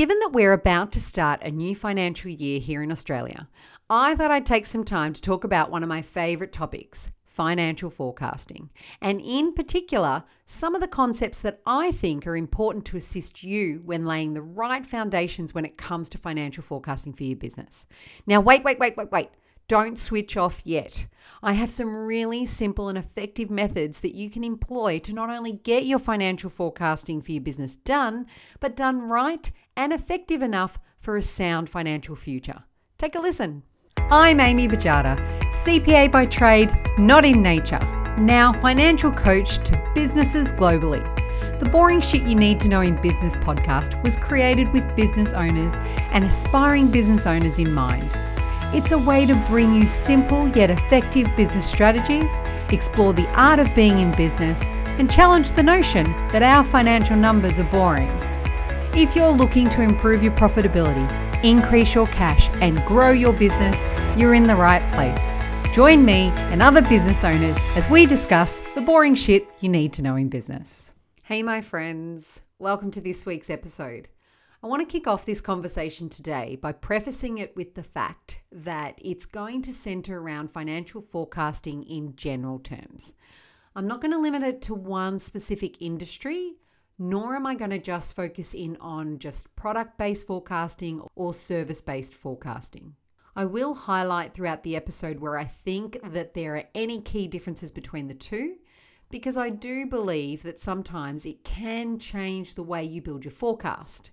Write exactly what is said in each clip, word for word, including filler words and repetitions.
Given that we're about to start a new financial year here in Australia, I thought I'd take some time to talk about one of my favourite topics, financial forecasting, and in particular, some of the concepts that I think are important to assist you when laying the right foundations when it comes to financial forecasting for your business. Now, wait, wait, wait, wait, wait. Don't switch off yet. I have some really simple and effective methods that you can employ to not only get your financial forecasting for your business done, but done right and effective enough for a sound financial future. Take a listen. I'm Amy Bajada, C P A by trade, not in nature. Now financial coach to businesses globally. The Boring Shit You Need to Know in Business podcast was created with business owners and aspiring business owners in mind. It's a way to bring you simple yet effective business strategies, explore the art of being in business, and challenge the notion that our financial numbers are boring. If you're looking to improve your profitability, increase your cash, and grow your business, you're in the right place. Join me and other business owners as we discuss the boring shit you need to know in business. Hey, my friends. Welcome to this week's episode. I want to kick off this conversation today by prefacing it with the fact that it's going to center around financial forecasting in general terms. I'm not going to limit it to one specific industry, nor am I going to just focus in on just product-based forecasting or service-based forecasting. I will highlight throughout the episode where I think that there are any key differences between the two, because I do believe that sometimes it can change the way you build your forecast.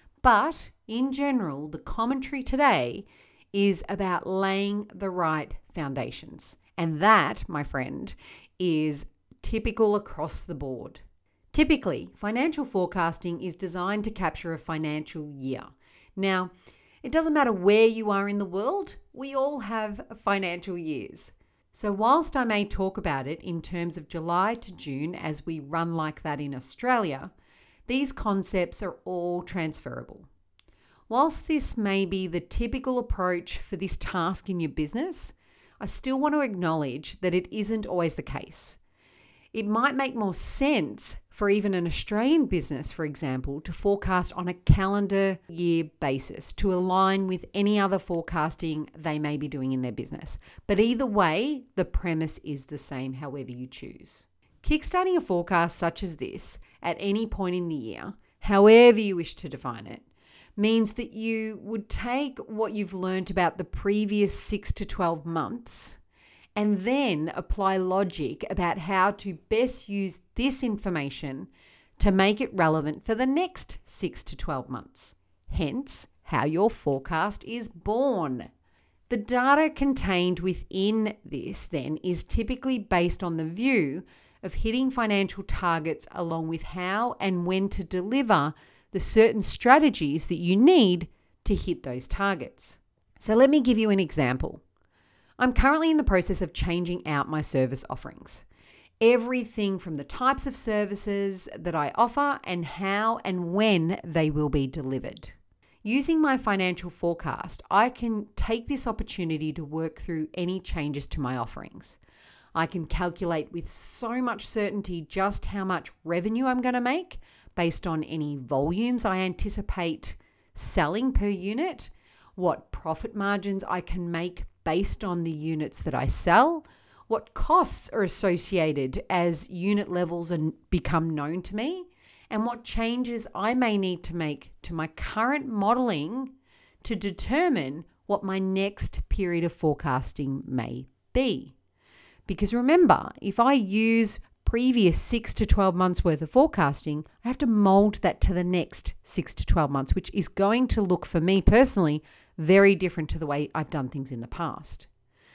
But in general, the commentary today is about laying the right foundations. And that, my friend, is typical across the board. Typically, financial forecasting is designed to capture a financial year. Now, it doesn't matter where you are in the world, we all have financial years. So whilst I may talk about it in terms of July to June as we run like that in Australia, these concepts are all transferable. Whilst this may be the typical approach for this task in your business, I still want to acknowledge that it isn't always the case. It might make more sense for even an Australian business, for example, to forecast on a calendar year basis to align with any other forecasting they may be doing in their business. But either way, the premise is the same, however you choose. Kickstarting a forecast such as this at any point in the year, however you wish to define it, means that you would take what you've learned about the previous six to twelve months and then apply logic about how to best use this information to make it relevant for the next six to twelve months. Hence, how your forecast is born. The data contained within this then is typically based on the view of hitting financial targets along with how and when to deliver the certain strategies that you need to hit those targets. So let me give you an example. I'm currently in the process of changing out my service offerings. Everything from the types of services that I offer and how and when they will be delivered. Using my financial forecast, I can take this opportunity to work through any changes to my offerings. I can calculate with so much certainty just how much revenue I'm going to make based on any volumes I anticipate selling per unit, what profit margins I can make based on the units that I sell, what costs are associated as unit levels become known to me, and what changes I may need to make to my current modeling to determine what my next period of forecasting may be. Because remember, if I use previous six to twelve months worth of forecasting, I have to mold that to the next six to twelve months, which is going to look for me personally very different to the way I've done things in the past.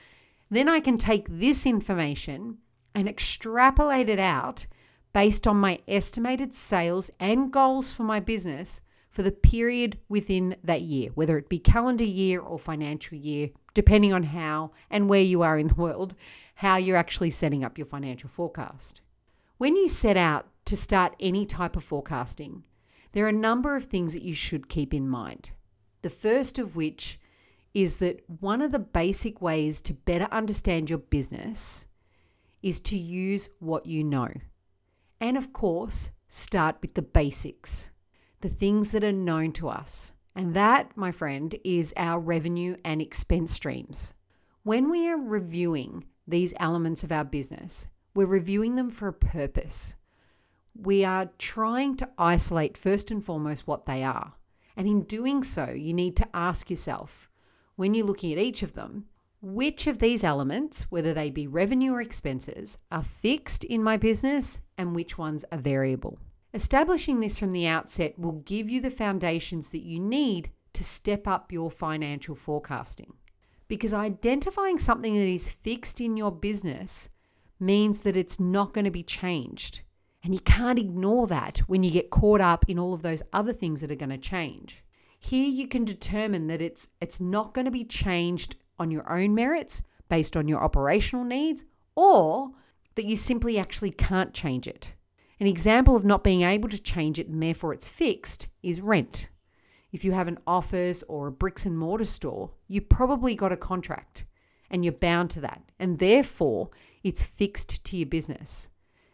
Then I can take this information and extrapolate it out based on my estimated sales and goals for my business for the period within that year, whether it be calendar year or financial year, depending on how and where you are in the world, how you're actually setting up your financial forecast. When you set out to start any type of forecasting, there are a number of things that you should keep in mind. The first of which is that one of the basic ways to better understand your business is to use what you know. And of course, start with the basics. the things that are known to us. And that, my friend, is our revenue and expense streams. When we are reviewing these elements of our business, we're reviewing them for a purpose. We are trying to isolate first and foremost what they are. And in doing so, you need to ask yourself, when you're looking at each of them, which of these elements, whether they be revenue or expenses, are fixed in my business and which ones are variable. Establishing this from the outset will give you the foundations that you need to step up your financial forecasting. Because identifying something that is fixed in your business means that it's not going to be changed. And you can't ignore that when you get caught up in all of those other things that are going to change. Here you can determine that it's it's not going to be changed on your own merits based on your operational needs, or that you simply actually can't change it. An example of not being able to change it and therefore it's fixed is rent. If you have an office or a bricks and mortar store, you probably got a contract and you're bound to that, and therefore it's fixed to your business.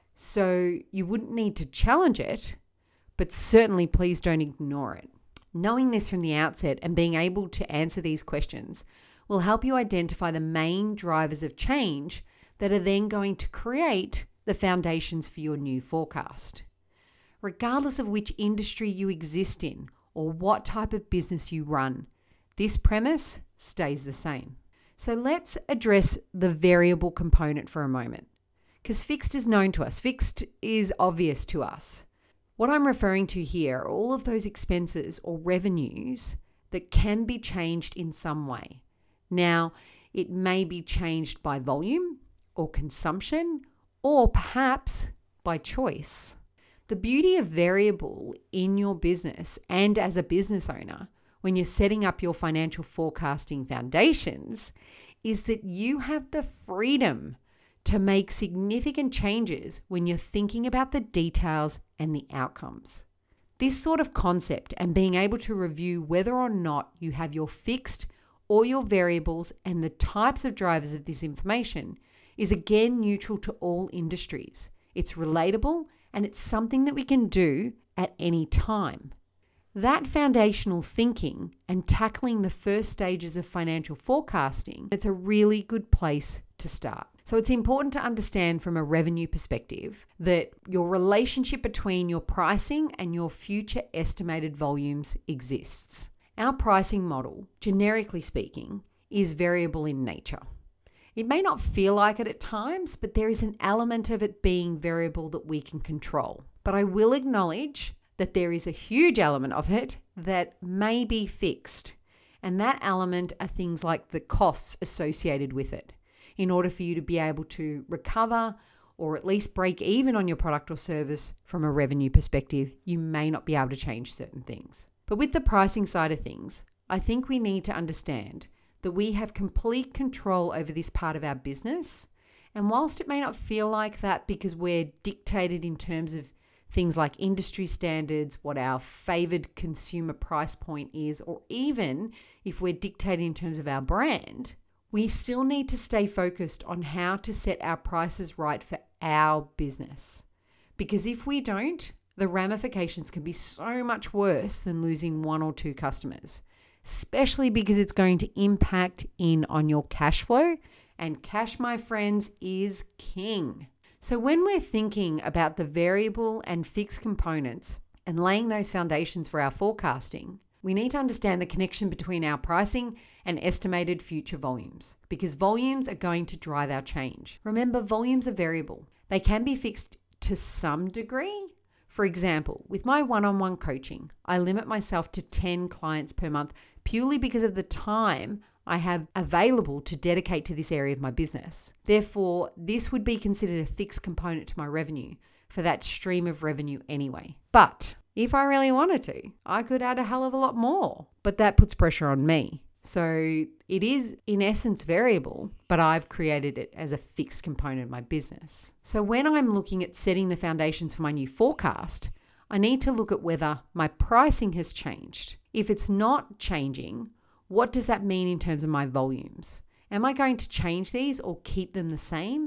So you wouldn't need to challenge it, but certainly please don't ignore it. Knowing this from the outset and being able to answer these questions will help you identify the main drivers of change that are then going to create the foundations for your new forecast. Regardless of which industry you exist in or what type of business you run, this premise stays the same. So let's address the variable component for a moment, because fixed is known to us. Fixed is obvious to us. What I'm referring to here are all of those expenses or revenues that can be changed in some way. Now, it may be changed by volume or consumption, or perhaps by choice. The beauty of variable in your business and as a business owner, when you're setting up your financial forecasting foundations, is that you have the freedom to make significant changes when you're thinking about the details and the outcomes. This sort of concept and being able to review whether or not you have your fixed or your variables and the types of drivers of this information is again neutral to all industries. It's relatable and it's something that we can do at any time. That foundational thinking and tackling the first stages of financial forecasting, it's a really good place to start. So it's important to understand from a revenue perspective that your relationship between your pricing and your future estimated volumes exists. Our pricing model, generically speaking, is variable in nature. It may not feel like it at times, but there is an element of it being variable that we can control. But I will acknowledge that there is a huge element of it that may be fixed. And that element are things like the costs associated with it. In order for you to be able to recover or at least break even on your product or service from a revenue perspective, you may not be able to change certain things. But with the pricing side of things, I think we need to understand that we have complete control over this part of our business. And whilst it may not feel like that because we're dictated in terms of things like industry standards, what our favored consumer price point is, or even if we're dictated in terms of our brand, we still need to stay focused on how to set our prices right for our business. Because if we don't, the ramifications can be so much worse than losing one or two customers, especially because it's going to impact in on your cash flow. And cash, my friends, is king. So when we're thinking about the variable and fixed components and laying those foundations for our forecasting, we need to understand the connection between our pricing and estimated future volumes, because volumes are going to drive our change. Remember, volumes are variable. They can be fixed to some degree. For example, with my one-on-one coaching, I limit myself to ten clients per month purely because of the time I have available to dedicate to this area of my business. Therefore, this would be considered a fixed component to my revenue for that stream of revenue anyway. But if I really wanted to, I could add a hell of a lot more, but that puts pressure on me. So it is in essence variable, but I've created it as a fixed component of my business. So when I'm looking at setting the foundations for my new forecast, I need to look at whether my pricing has changed. If it's not changing, what does that mean in terms of my volumes? Am I going to change these or keep them the same?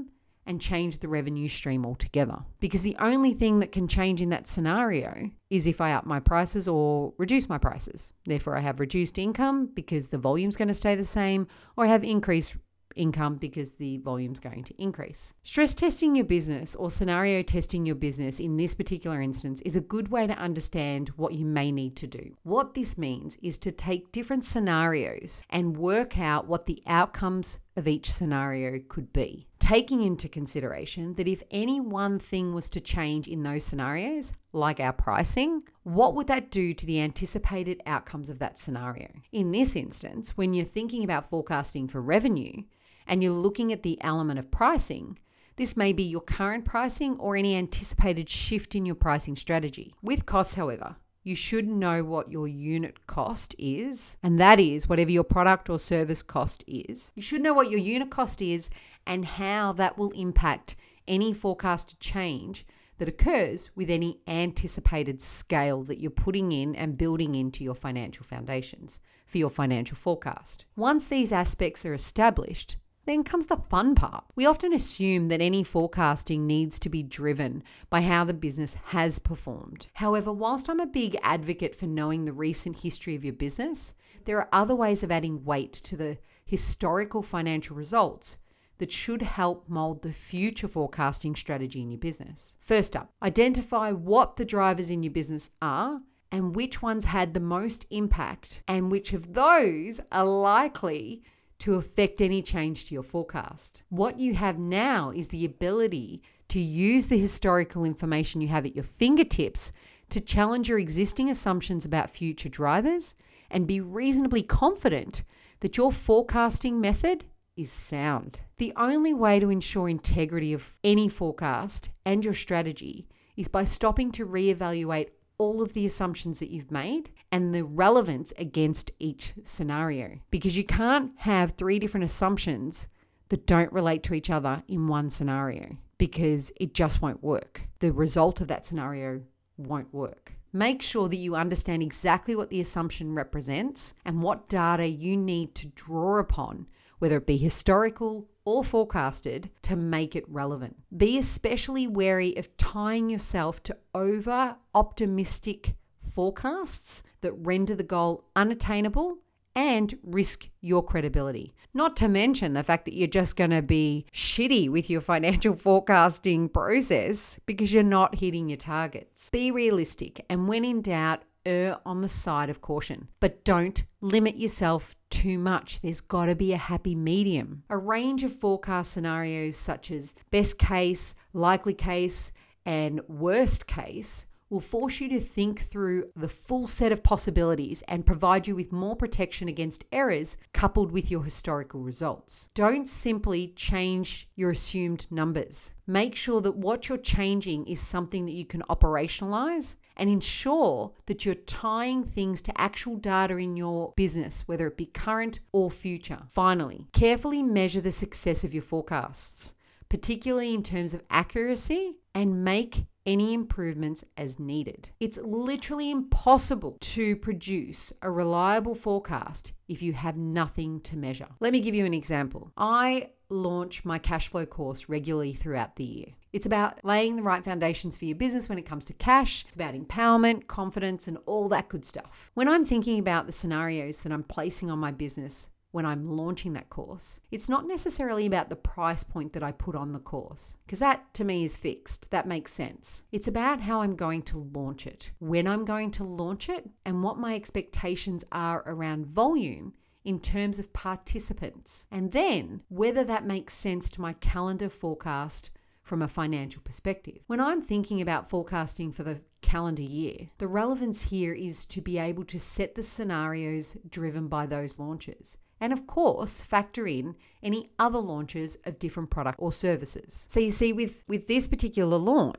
and change the revenue stream altogether. Because the only thing that can change in that scenario is if I up my prices or reduce my prices. Therefore, I have reduced income because the volume's going to stay the same, or I have increased income because the volume's going to increase. Stress testing your business or scenario testing your business in this particular instance is a good way to understand what you may need to do. What this means is to take different scenarios and work out what the outcomes of each scenario could be, taking into consideration that if any one thing was to change in those scenarios, like our pricing, what would that do to the anticipated outcomes of that scenario? In this instance, when you're thinking about forecasting for revenue and you're looking at the element of pricing, this may be your current pricing or any anticipated shift in your pricing strategy. With costs, however, you should know what your unit cost is, and that is whatever your product or service cost is. You should know what your unit cost is and how that will impact any forecasted change that occurs with any anticipated scale that you're putting in and building into your financial foundations for your financial forecast. Once these aspects are established, then comes the fun part. We often assume that any forecasting needs to be driven by how the business has performed. However, whilst I'm a big advocate for knowing the recent history of your business, there are other ways of adding weight to the historical financial results that should help mold the future forecasting strategy in your business. First up, identify what the drivers in your business are and which ones had the most impact and which of those are likely to affect any change to your forecast. What you have now is the ability to use the historical information you have at your fingertips to challenge your existing assumptions about future drivers and be reasonably confident that your forecasting method is sound. The only way to ensure integrity of any forecast and your strategy is by stopping to reevaluate all of the assumptions that you've made and the relevance against each scenario. Because you can't have three different assumptions that don't relate to each other in one scenario, because it just won't work. The result of that scenario won't work. Make sure that you understand exactly what the assumption represents and what data you need to draw upon, whether it be historical or forecasted, to make it relevant. Be especially wary of tying yourself to over-optimistic forecasts that render the goal unattainable and risk your credibility. Not to mention the fact that you're just going to be shitty with your financial forecasting process because you're not hitting your targets. Be realistic, and when in doubt, err on the side of caution. But don't limit yourself too much. There's got to be a happy medium. A range of forecast scenarios such as best case, likely case, and worst case will force you to think through the full set of possibilities and provide you with more protection against errors coupled with your historical results. Don't simply change your assumed numbers. Make sure that what you're changing is something that you can operationalize, and ensure that you're tying things to actual data in your business, whether it be current or future. Finally, carefully measure the success of your forecasts, particularly in terms of accuracy, and make any improvements as needed. It's literally impossible to produce a reliable forecast if you have nothing to measure. Let me give you an example. I launch my cash flow course regularly throughout the year. It's about laying the right foundations for your business when it comes to cash. It's about empowerment, confidence, and all that good stuff. When I'm thinking about the scenarios that I'm placing on my business when I'm launching that course, it's not necessarily about the price point that I put on the course, because that to me is fixed. That makes sense. It's about how I'm going to launch it, when I'm going to launch it, and what my expectations are around volume in terms of participants, and then whether that makes sense to my calendar forecast from a financial perspective. When I'm thinking about forecasting for the calendar year, the relevance here is to be able to set the scenarios driven by those launches. And of course, factor in any other launches of different products or services. So you see, with, with this particular launch,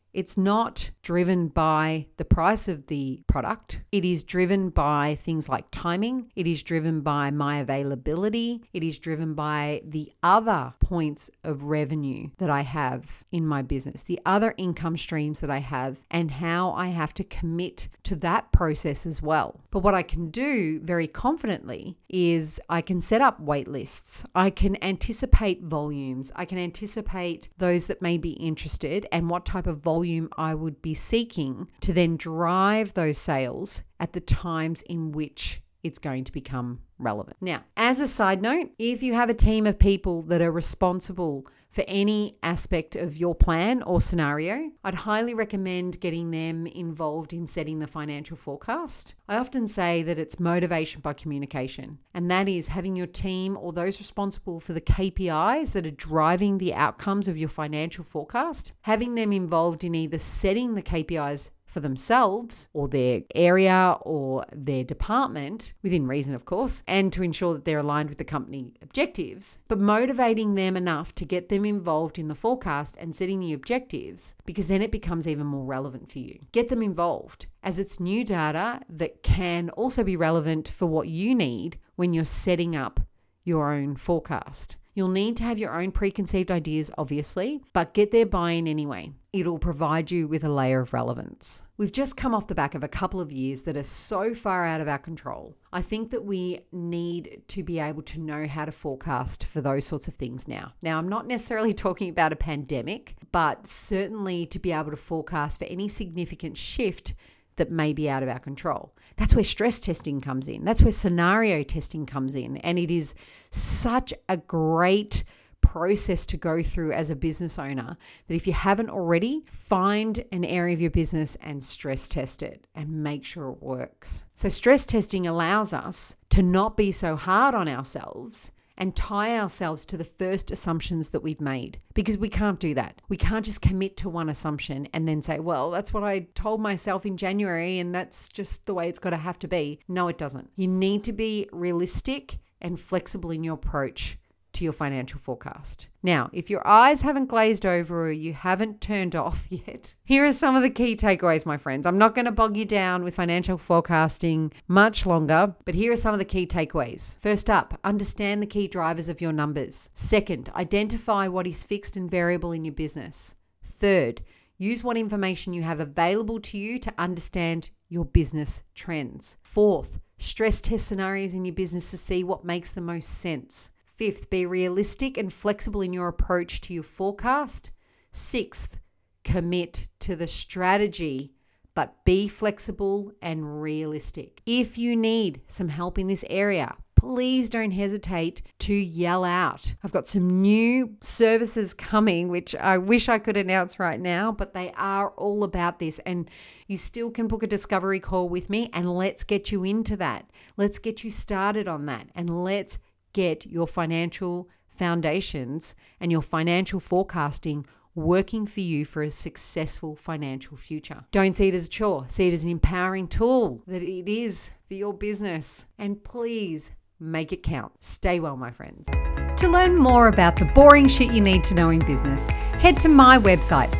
It's not driven by the price of the product. It is driven by things like timing. It is driven by my availability. It is driven by the other points of revenue that I have in my business, the other income streams that I have, and how I have to commit to that process as well. But what I can do very confidently is I can set up wait lists. I can anticipate volumes. I can anticipate those that may be interested and what type of volume I would be seeking to then drive those sales at the times in which it's going to become relevant. Now, as a side note, if you have a team of people that are responsible for any aspect of your plan or scenario, I'd highly recommend getting them involved in setting the financial forecast. I often say that it's motivation by communication, and that is having your team or those responsible for the K P Is that are driving the outcomes of your financial forecast, having them involved in either setting the K P Is for themselves or their area or their department, within reason, of course, and to ensure that they're aligned with the company objectives, but motivating them enough to get them involved in the forecast and setting the objectives, because then it becomes even more relevant for you. Get them involved, as it's new data that can also be relevant for what you need when you're setting up your own forecast. You'll need to have your own preconceived ideas, obviously, but get their buy-in anyway. It'll provide you with a layer of relevance. We've just come off the back of a couple of years that are so far out of our control. I think that we need to be able to know how to forecast for those sorts of things now. Now, I'm not necessarily talking about a pandemic, but certainly to be able to forecast for any significant shift that may be out of our control. That's where stress testing comes in. That's where scenario testing comes in. And it is such a great process to go through as a business owner that if you haven't already, find an area of your business and stress test it and make sure it works. So stress testing allows us to not be so hard on ourselves and tie ourselves to the first assumptions that we've made, because we can't do that. We can't just commit to one assumption and then say, well, that's what I told myself in January and that's just the way it's got to have to be. No, it doesn't. You need to be realistic and flexible in your approach to your financial forecast. Now, if your eyes haven't glazed over or you haven't turned off yet, here are some of the key takeaways, my friends. I'm not going to bog you down with financial forecasting much longer, but here are some of the key takeaways. First up, understand the key drivers of your numbers. Second, identify what is fixed and variable in your business. Third, use what information you have available to you to understand your business trends. Fourth, stress test scenarios in your business to see what makes the most sense. Fifth, be realistic and flexible in your approach to your forecast. Sixth, commit to the strategy, but be flexible and realistic. If you need some help in this area, please don't hesitate to yell out. I've got some new services coming, which I wish I could announce right now, but they are all about this. And you still can book a discovery call with me and let's get you into that. Let's get you started on that and let's get your financial foundations and your financial forecasting working for you for a successful financial future. Don't see it as a chore. See it as an empowering tool that it is for your business. And please make it count. Stay well, my friends. To learn more about the boring shit you need to know in business, head to my website,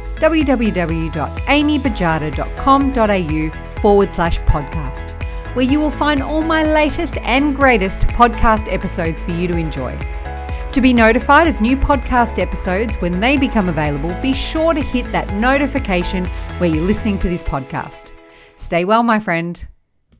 www.amybajada.com.au forward slash podcast. where you will find all my latest and greatest podcast episodes for you to enjoy. To be notified of new podcast episodes when they become available, be sure to hit that notification where you're listening to this podcast. Stay well, my friend.